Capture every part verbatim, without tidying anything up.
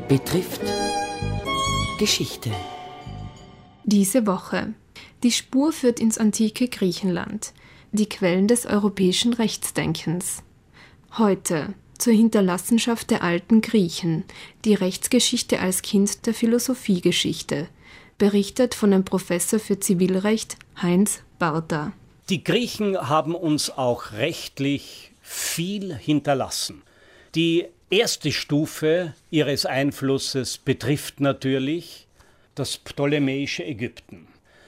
betrifft Geschichte. Diese Woche. Die Spur führt ins antike Griechenland. Die Quellen des europäischen Rechtsdenkens. Heute zur Hinterlassenschaft der alten Griechen. Die Rechtsgeschichte als Kind der Philosophiegeschichte. Berichtet von dem Professor für Zivilrecht Heinz Bartha. Die Griechen haben uns auch rechtlich viel hinterlassen. Die erste Stufe ihres Einflusses betrifft natürlich das ptolemäische Ägypten.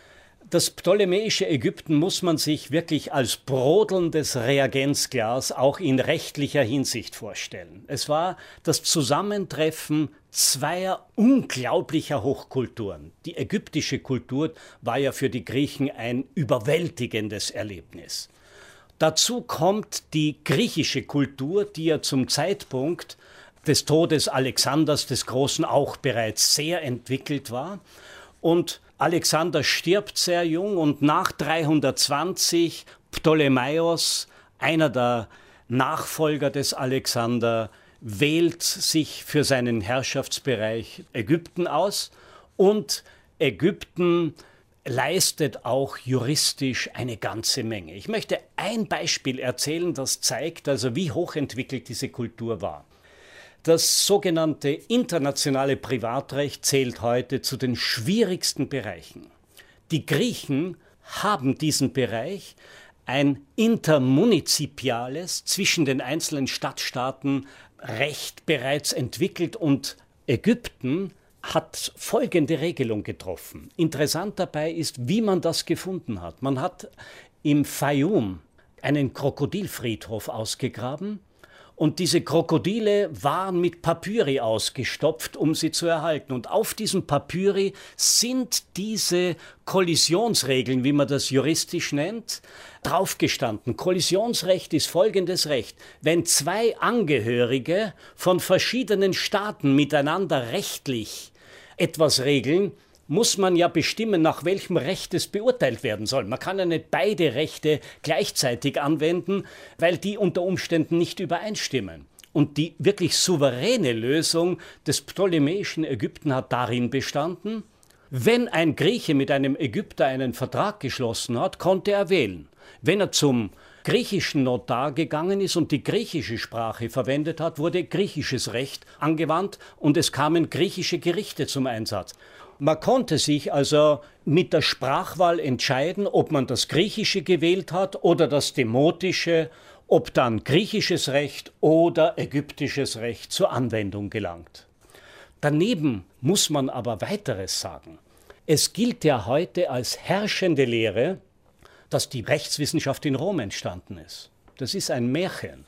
Das ptolemäische Ägypten muss man sich wirklich als brodelndes Reagenzglas auch in rechtlicher Hinsicht vorstellen. Es war das Zusammentreffen zweier unglaublicher Hochkulturen. Die ägyptische Kultur war ja für die Griechen ein überwältigendes Erlebnis. Dazu kommt die griechische Kultur, die ja zum Zeitpunkt des Todes Alexanders des Großen auch bereits sehr entwickelt war. Und Alexander stirbt sehr jung und nach dreihundertzwanzig Ptolemaios, einer der Nachfolger des Alexander, wählt sich für seinen Herrschaftsbereich Ägypten aus und Ägypten leistet auch juristisch eine ganze Menge. Ich möchte ein Beispiel erzählen, das zeigt, also wie hochentwickelt diese Kultur war. Das sogenannte internationale Privatrecht zählt heute zu den schwierigsten Bereichen. Die Griechen haben diesen Bereich, ein intermunizipiales, zwischen den einzelnen Stadtstaaten Recht bereits entwickelt und Ägypten hat folgende Regelung getroffen. Interessant dabei ist, wie man das gefunden hat. Man hat im Fayum einen Krokodilfriedhof ausgegraben und diese Krokodile waren mit Papyri ausgestopft, um sie zu erhalten. Und auf diesen Papyri sind diese Kollisionsregeln, wie man das juristisch nennt, draufgestanden. Kollisionsrecht ist folgendes Recht. Wenn zwei Angehörige von verschiedenen Staaten miteinander rechtlich etwas regeln, muss man ja bestimmen, nach welchem Recht es beurteilt werden soll. Man kann ja nicht beide Rechte gleichzeitig anwenden, weil die unter Umständen nicht übereinstimmen. Und die wirklich souveräne Lösung des ptolemäischen Ägypten hat darin bestanden, wenn ein Grieche mit einem Ägypter einen Vertrag geschlossen hat, konnte er wählen. Wenn er zum griechischen Notar gegangen ist und die griechische Sprache verwendet hat, wurde griechisches Recht angewandt und es kamen griechische Gerichte zum Einsatz. Man konnte sich also mit der Sprachwahl entscheiden, ob man das Griechische gewählt hat oder das Demotische, ob dann griechisches Recht oder ägyptisches Recht zur Anwendung gelangt. Daneben muss man aber weiteres sagen. Es gilt ja heute als herrschende Lehre, dass die Rechtswissenschaft in Rom entstanden ist. Das ist ein Märchen.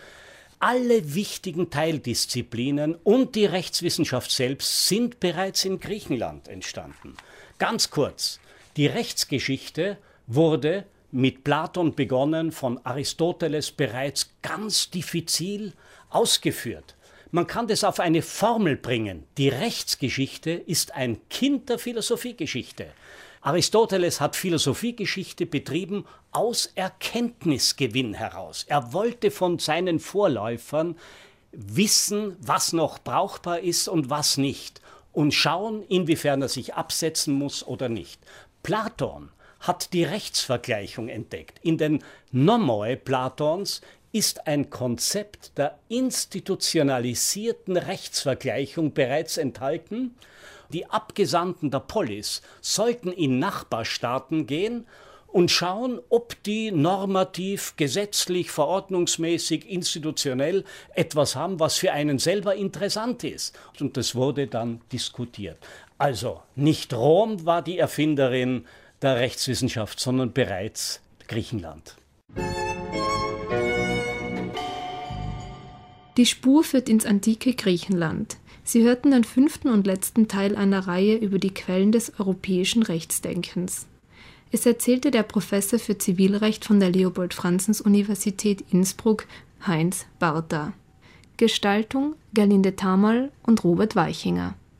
Alle wichtigen Teildisziplinen und die Rechtswissenschaft selbst sind bereits in Griechenland entstanden. Ganz kurz, die Rechtsgeschichte wurde mit Platon begonnen, von Aristoteles bereits ganz diffizil ausgeführt. Man kann das auf eine Formel bringen. Die Rechtsgeschichte ist ein Kind der Philosophiegeschichte. Aristoteles hat Philosophiegeschichte betrieben aus Erkenntnisgewinn heraus. Er wollte von seinen Vorläufern wissen, was noch brauchbar ist und was nicht. Und schauen, inwiefern er sich absetzen muss oder nicht. Platon hat die Rechtsvergleichung entdeckt. In den Nomoi Platons ist ein Konzept der institutionalisierten Rechtsvergleichung bereits enthalten. Die Abgesandten der Polis sollten in Nachbarstaaten gehen und schauen, ob die normativ, gesetzlich, verordnungsmäßig, institutionell etwas haben, was für einen selber interessant ist. Und das wurde dann diskutiert. Also nicht Rom war die Erfinderin der Rechtswissenschaft, sondern bereits Griechenland. Die Spur führt ins antike Griechenland. Sie hörten den fünften und letzten Teil einer Reihe über die Quellen des europäischen Rechtsdenkens. Es erzählte der Professor für Zivilrecht von der Leopold-Franzens-Universität Innsbruck, Heinz Bartha. Gestaltung Gerlinde Thamal und Robert Weichinger.